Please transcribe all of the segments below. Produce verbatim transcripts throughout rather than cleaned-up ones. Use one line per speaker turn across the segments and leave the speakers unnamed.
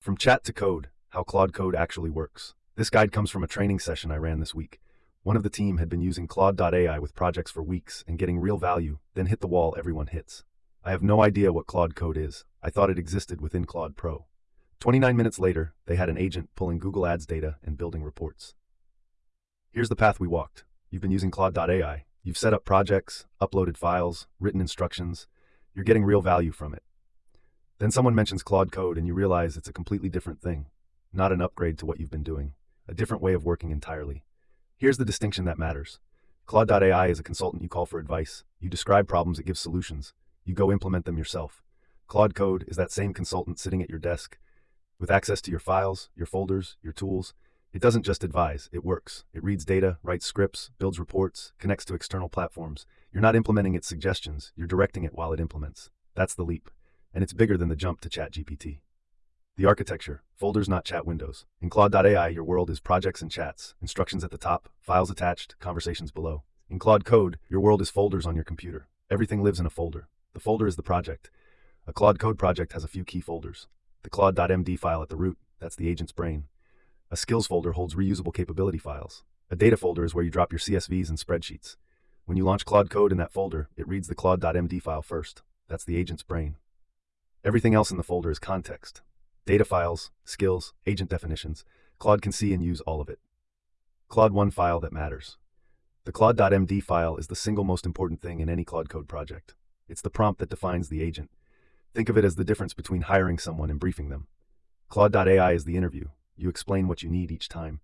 From chat to code, how Claude Code actually works. This guide comes from a training session I ran this week. One of the team had been using Claude dot A I with projects for weeks and getting real value, then hit the wall everyone hits. I have no idea what Claude Code is. I thought it existed within Claude Pro. twenty-nine minutes later, they had an agent pulling Google Ads data and building reports. Here's the path we walked. You've been using Claude dot A I. You've set up projects, uploaded files, written instructions. You're getting real value from it. Then someone mentions Claude Code and you realize it's a completely different thing. Not an upgrade to what you've been doing. A different way of working entirely. Here's the distinction that matters. Claude dot A I is a consultant you call for advice. You describe problems, it gives solutions. You go implement them yourself. Claude Code is that same consultant sitting at your desk with access to your files, your folders, your tools. It doesn't just advise, it works. It reads data, writes scripts, builds reports, connects to external platforms. You're not implementing its suggestions, you're directing it while it implements. That's the leap. And it's bigger than the jump to ChatGPT. The architecture, folders not chat windows. In Claude dot A I, your world is projects and chats, instructions at the top, files attached, conversations below. In Claude Code, your world is folders on your computer. Everything lives in a folder. The folder is the project. A Claude Code project has a few key folders. The Claude dot M D file at the root, that's the agent's brain. A skills folder holds reusable capability files. A data folder is where you drop your C S Vs and spreadsheets. When you launch Claude Code in that folder, it reads the Claude dot M D file first. That's the agent's brain. Everything else in the folder is context. Data files, skills, agent definitions. Claude can see and use all of it. Claude one file that matters. The Claude dot M D file is the single most important thing in any Claude Code project. It's the prompt that defines the agent. Think of it as the difference between hiring someone and briefing them. Claude dot A I is the interview. You explain what you need each time.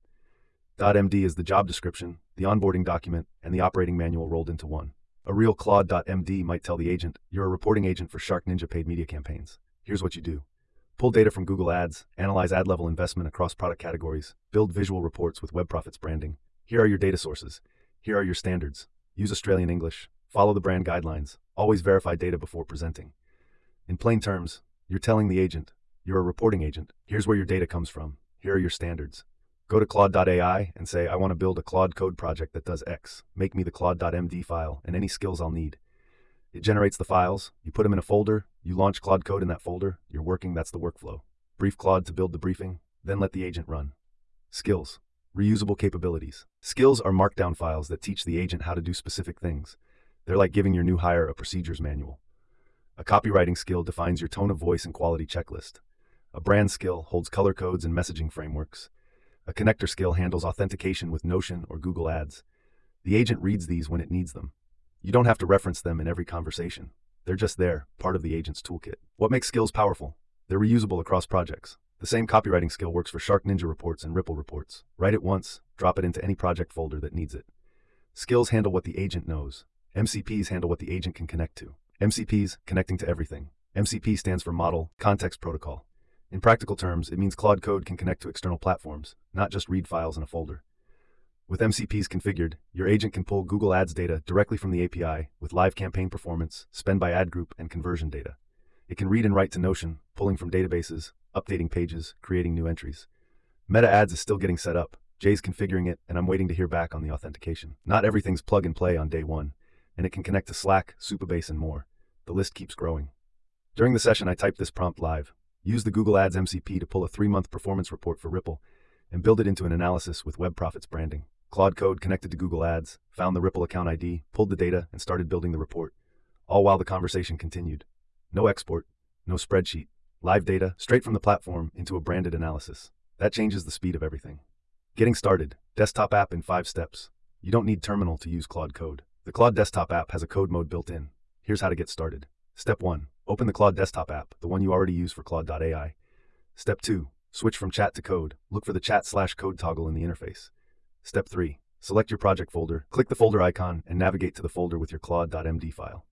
.md is the job description, the onboarding document, and the operating manual rolled into one. A real Claude dot M D might tell the agent, you're a reporting agent for SharkNinja paid media campaigns. Here's what you do. Pull data from Google Ads, analyze ad level investment across product categories, build visual reports with WebProfits branding. Here are your data sources. Here are your standards. Use Australian English. Follow the brand guidelines. Always verify data before presenting. In plain terms, you're telling the agent, you're a reporting agent. Here's where your data comes from. Here are your standards. Go to Claude dot A I and say, I want to build a Claude Code project that does X. Make me the Claude dot M D file and any skills I'll need. It generates the files, you put them in a folder, you launch Claude Code in that folder, you're working, that's the workflow. Brief Claude to build the briefing, then let the agent run. Skills. Reusable capabilities. Skills are markdown files that teach the agent how to do specific things. They're like giving your new hire a procedures manual. A copywriting skill defines your tone of voice and quality checklist. A brand skill holds color codes and messaging frameworks. A connector skill handles authentication with Notion or Google Ads. The agent reads these when it needs them. You don't have to reference them in every conversation. They're just there, part of the agent's toolkit. What makes skills powerful? They're reusable across projects. The same copywriting skill works for SharkNinja reports and Ripple reports. Write it once, drop it into any project folder that needs it. Skills handle what the agent knows. M C Ps handle what the agent can connect to. M C Ps, connecting to everything. M C P stands for Model Context Protocol. In practical terms, it means Claude Code can connect to external platforms, not just read files in a folder. With M C Ps configured, your agent can pull Google Ads data directly from the A P I with live campaign performance, spend by ad group, and conversion data. It can read and write to Notion, pulling from databases, updating pages, creating new entries. Meta Ads is still getting set up. Jay's configuring it, and I'm waiting to hear back on the authentication. Not everything's plug and play on day one, and it can connect to Slack, Supabase, and more. The list keeps growing. During the session, I typed this prompt live. Use the Google Ads M C P to pull a three-month performance report for Ripple and build it into an analysis with WebProfits branding. Claude Code connected to Google Ads, found the Ripple account I D, pulled the data, and started building the report, all while the conversation continued. No export, no spreadsheet, live data, straight from the platform into a branded analysis. That changes the speed of everything. Getting started, desktop app in five steps. You don't need terminal to use Claude Code. The Claude desktop app has a code mode built in. Here's how to get started. Step one. Open the Claude desktop app, the one you already use for Claude dot A I. Step two. Switch from chat to code. Look for the chat slash code toggle in the interface. Step three. Select your project folder, click the folder icon, and navigate to the folder with your Claude dot M D file.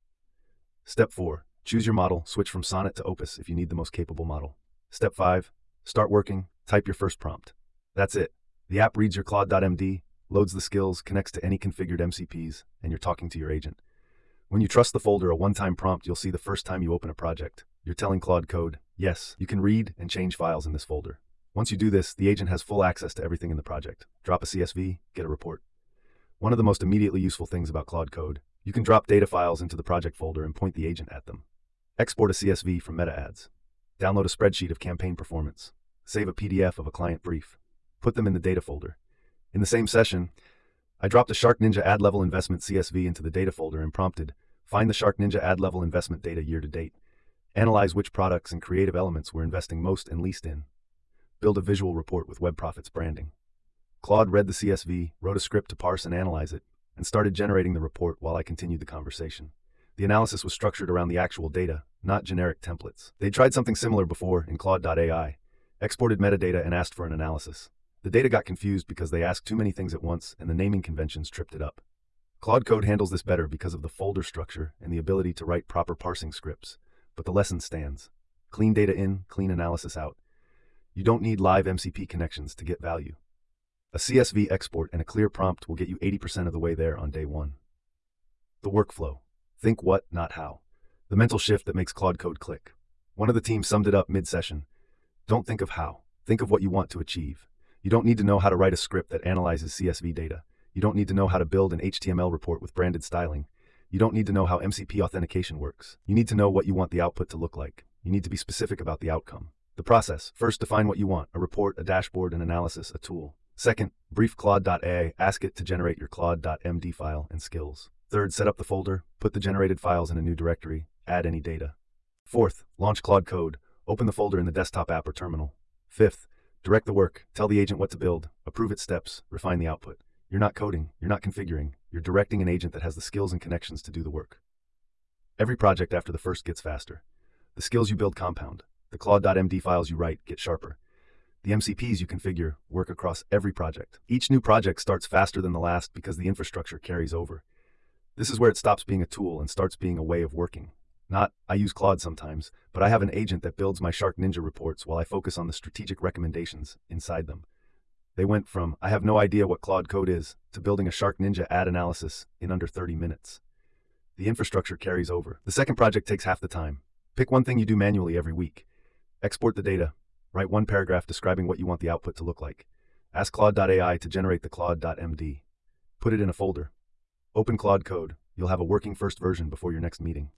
Step four. Choose your model, switch from Sonnet to Opus if you need the most capable model. Step five. Start working, type your first prompt. That's it. The app reads your Claude dot M D, loads the skills, connects to any configured M C Ps, and you're talking to your agent. When you trust the folder, a one-time prompt you'll see the first time you open a project. You're telling Claude Code, yes, you can read and change files in this folder. Once you do this, the agent has full access to everything in the project. Drop a C S V, get a report. One of the most immediately useful things about Claude Code, you can drop data files into the project folder and point the agent at them. Export a C S V from Meta Ads. Download a spreadsheet of campaign performance. save a P D F of a client brief, put them in the data folder. In the same session, I dropped a SharkNinja ad level investment C S V into the data folder and prompted, find the SharkNinja ad level investment data year to date, analyze which products and creative elements we're investing most and least in, build a visual report with WebProfits branding. Claude read the C S V, wrote a script to parse and analyze it, and started generating the report while I continued the conversation. The analysis was structured around the actual data, not generic templates. They tried something similar before in Claude dot A I, exported metadata and asked for an analysis. The data got confused because they asked too many things at once and the naming conventions tripped it up. Claude Code handles this better because of the folder structure and the ability to write proper parsing scripts, but the lesson stands. Clean data in, clean analysis out. You don't need live M C P connections to get value. A C S V export and a clear prompt will get you eighty percent of the way there on day one. The workflow. Think what, not how. The mental shift that makes Claude Code click. One of the team summed it up mid-session. Don't think of how. Think of what you want to achieve. You don't need to know how to write a script that analyzes C S V data. You don't need to know how to build an H T M L report with branded styling. You don't need to know how M C P authentication works. You need to know what you want the output to look like. You need to be specific about the outcome. The process. First, define what you want: a report, a dashboard, an analysis, a tool. Second, brief Claude dot A I, ask it to generate your Claude dot M D file and skills. Third, set up the folder, put the generated files in a new directory, add any data. Fourth, launch Claude Code, open the folder in the desktop app or terminal. Fifth, direct the work, tell the agent what to build, approve its steps, refine the output. You're not coding, you're not configuring, you're directing an agent that has the skills and connections to do the work. Every project after the first gets faster. The skills you build compound. The Claude dot M D files you write get sharper. The M C Ps you configure work across every project. Each new project starts faster than the last because the infrastructure carries over. This is where it stops being a tool and starts being a way of working. Not, I use Claude sometimes, but I have an agent that builds my SharkNinja reports while I focus on the strategic recommendations inside them. They went from, I have no idea what Claude Code is, to building a SharkNinja ad analysis in under thirty minutes. The infrastructure carries over. The second project takes half the time. Pick one thing you do manually every week. Export the data. Write one paragraph describing what you want the output to look like. Ask Claude dot A I to generate the Claude dot M D. Put it in a folder. Open Claude Code. You'll have a working first version before your next meeting.